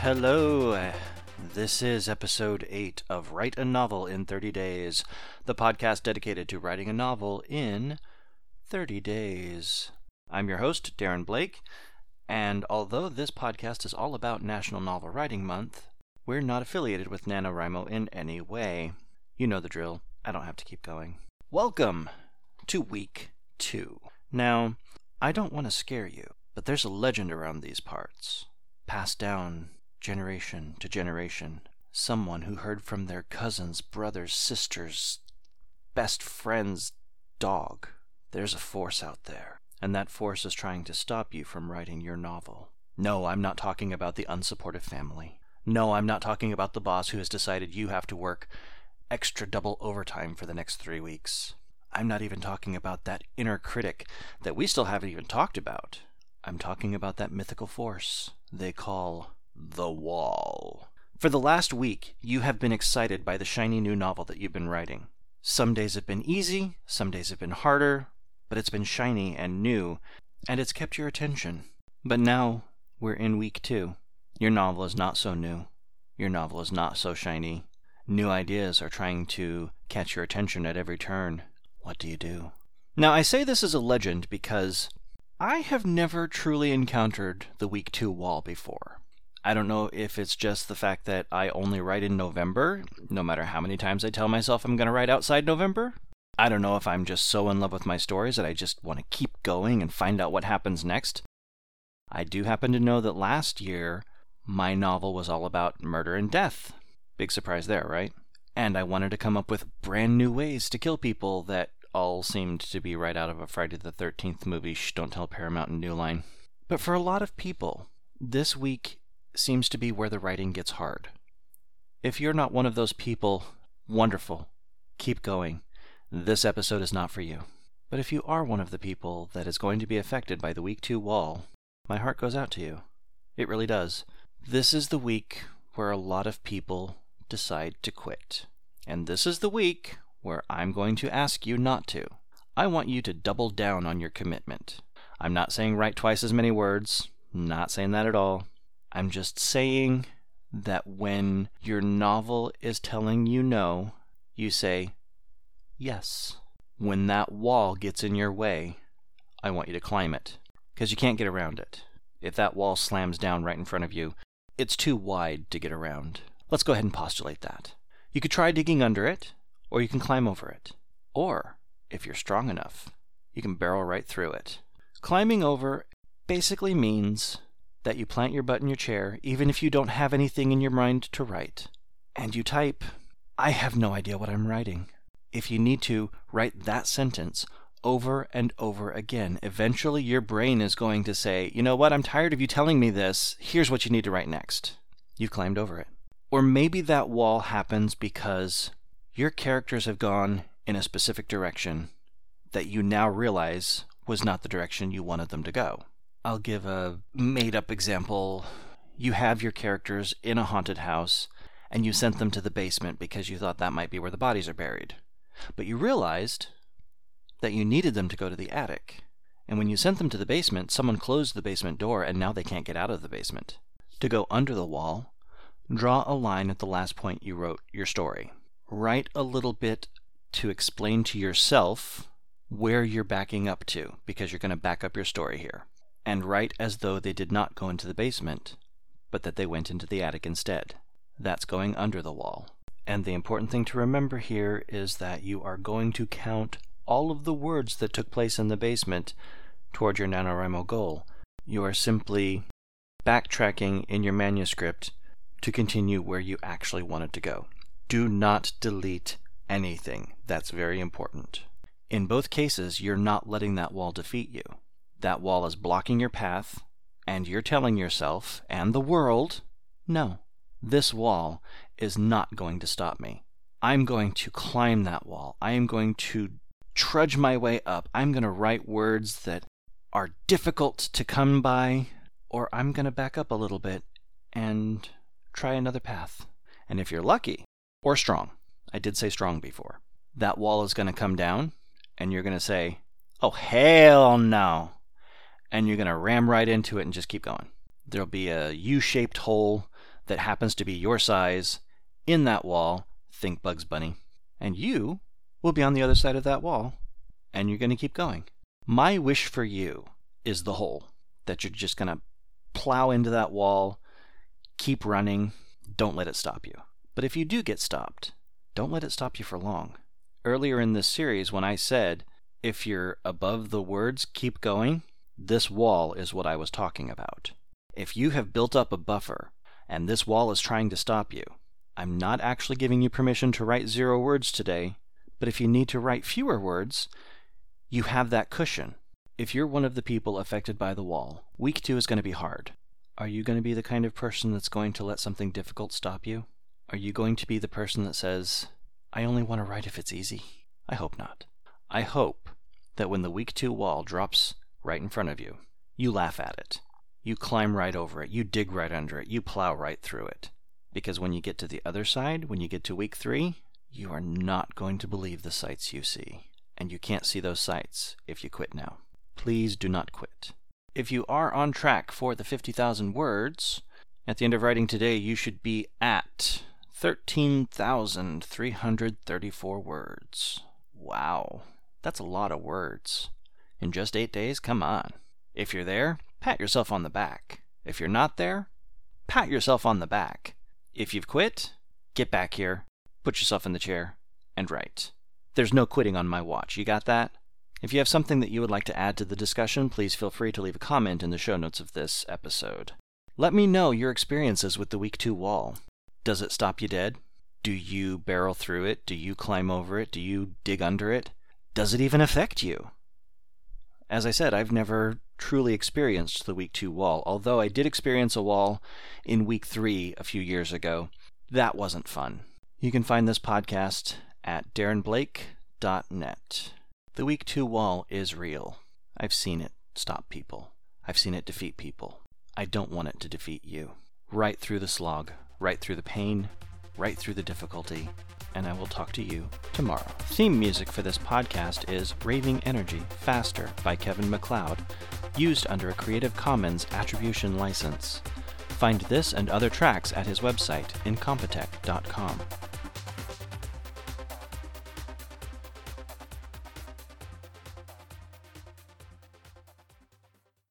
Hello. This is episode 8 of Write a Novel in 30 Days, the podcast dedicated to writing a novel in 30 days. I'm your host, Darren Blake, and although this podcast is all about National Novel Writing Month, we're not affiliated with NaNoWriMo in any way. You know the drill. I don't have to keep going. Welcome to week 2. Now, I don't want to scare you, but there's a legend around these parts, passed down generation to generation. Someone who heard from their cousin's brother's sister's best friend's dog. There's a force out there, and that force is trying to stop you from writing your novel. No, I'm not talking about the unsupportive family. No, I'm not talking about the boss who has decided you have to work extra double overtime for the next 3 weeks. I'm not even talking about that inner critic that we still haven't even talked about. I'm talking about that mythical force they call the wall. For the last week, you have been excited by the shiny new novel that you've been writing. Some days have been easy, some days have been harder, but it's been shiny and new, and it's kept your attention. But now, we're in week 2. Your novel is not so new. Your novel is not so shiny. New ideas are trying to catch your attention at every turn. What do you do? Now, I say this as a legend because I have never truly encountered the week 2 wall before. I don't know if it's just the fact that I only write in November, no matter how many times I tell myself I'm going to write outside November. I don't know if I'm just so in love with my stories that I just want to keep going and find out what happens next. I do happen to know that last year, my novel was all about murder and death. Big surprise there, right? And I wanted to come up with brand new ways to kill people that all seemed to be right out of a Friday the 13th movie, Shh, Don't Tell Paramount and New Line. But for a lot of people, this week seems to be where the writing gets hard. If you're not one of those people, wonderful. Keep going. This episode is not for you. But if you are one of the people that is going to be affected by the week 2 wall, my heart goes out to you. It really does. This is the week where a lot of people decide to quit. And this is the week where I'm going to ask you not to. I want you to double down on your commitment. I'm not saying write twice as many words. Not saying that at all. I'm just saying that when your novel is telling you no, you say yes. When that wall gets in your way, I want you to climb it, because you can't get around it. If that wall slams down right in front of you, it's too wide to get around. Let's go ahead and postulate that. You could try digging under it, or you can climb over it. Or, if you're strong enough, you can barrel right through it. Climbing over basically means that you plant your butt in your chair, even if you don't have anything in your mind to write. And you type, I have no idea what I'm writing. If you need to, write that sentence over and over again. Eventually your brain is going to say, you know what, I'm tired of you telling me this. Here's what you need to write next. You've climbed over it. Or maybe that wall happens because your characters have gone in a specific direction that you now realize was not the direction you wanted them to go. I'll give a made-up example. You have your characters in a haunted house, and you sent them to the basement because you thought that might be where the bodies are buried. But you realized that you needed them to go to the attic. And when you sent them to the basement, someone closed the basement door, and now they can't get out of the basement. To go under the wall, draw a line at the last point you wrote your story. Write a little bit to explain to yourself where you're backing up to, because you're going to back up your story here. And write as though they did not go into the basement, but that they went into the attic instead. That's going under the wall. And the important thing to remember here is that you are going to count all of the words that took place in the basement toward your NaNoWriMo goal. You are simply backtracking in your manuscript to continue where you actually wanted to go. Do not delete anything. That's very important. In both cases, you're not letting that wall defeat you. That wall is blocking your path, and you're telling yourself and the world, no, this wall is not going to stop me. I'm going to climb that wall. I am going to trudge my way up. I'm going to write words that are difficult to come by, or I'm going to back up a little bit and try another path. And if you're lucky, or strong, I did say strong before, that wall is going to come down, and you're going to say, oh, hell no. And you're going to ram right into it and just keep going. There'll be a U-shaped hole that happens to be your size in that wall, think Bugs Bunny, and you will be on the other side of that wall, and you're going to keep going. My wish for you is the hole, that you're just going to plow into that wall, keep running, don't let it stop you. But if you do get stopped, don't let it stop you for long. Earlier in this series, when I said, if you're above the words, keep going, this wall is what I was talking about. If you have built up a buffer, and this wall is trying to stop you, I'm not actually giving you permission to write 0 words today, but if you need to write fewer words, you have that cushion. If you're one of the people affected by the wall, week 2 is going to be hard. Are you going to be the kind of person that's going to let something difficult stop you? Are you going to be the person that says, I only want to write if it's easy? I hope not. I hope that when the week 2 wall drops right in front of you, you laugh at it. You climb right over it. You dig right under it. You plow right through it. Because when you get to the other side, when you get to week 3, you are not going to believe the sights you see. And you can't see those sights if you quit now. Please do not quit. If you are on track for the 50,000 words, at the end of writing today, you should be at 13,334 words. Wow, that's a lot of words. In just 8 days? Come on. If you're there, pat yourself on the back. If you're not there, pat yourself on the back. If you've quit, get back here, put yourself in the chair, and write. There's no quitting on my watch. You got that? If you have something that you would like to add to the discussion, please feel free to leave a comment in the show notes of this episode. Let me know your experiences with the week 2 wall. Does it stop you dead? Do you barrel through it? Do you climb over it? Do you dig under it? Does it even affect you? As I said, I've never truly experienced the week 2 wall, although I did experience a wall in week 3 a few years ago. That wasn't fun. You can find this podcast at darrenblake.net. The week 2 wall is real. I've seen it stop people. I've seen it defeat people. I don't want it to defeat you. Right through the slog, right through the pain, right through the difficulty, and I will talk to you tomorrow. Theme music for this podcast is Raving Energy Faster by Kevin MacLeod, used under a Creative Commons Attribution license. Find this and other tracks at his website, incompetech.com.